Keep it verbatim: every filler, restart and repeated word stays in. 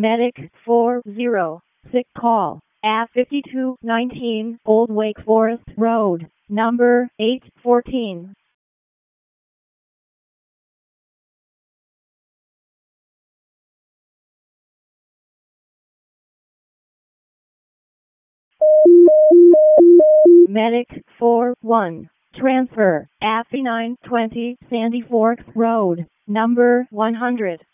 Medic four zero. Sick call at fifty-two nineteen Old Wake Forest Road, number eight fourteen. Medic four one. Transfer at nine twenty Sandy Forks Road, number one hundred.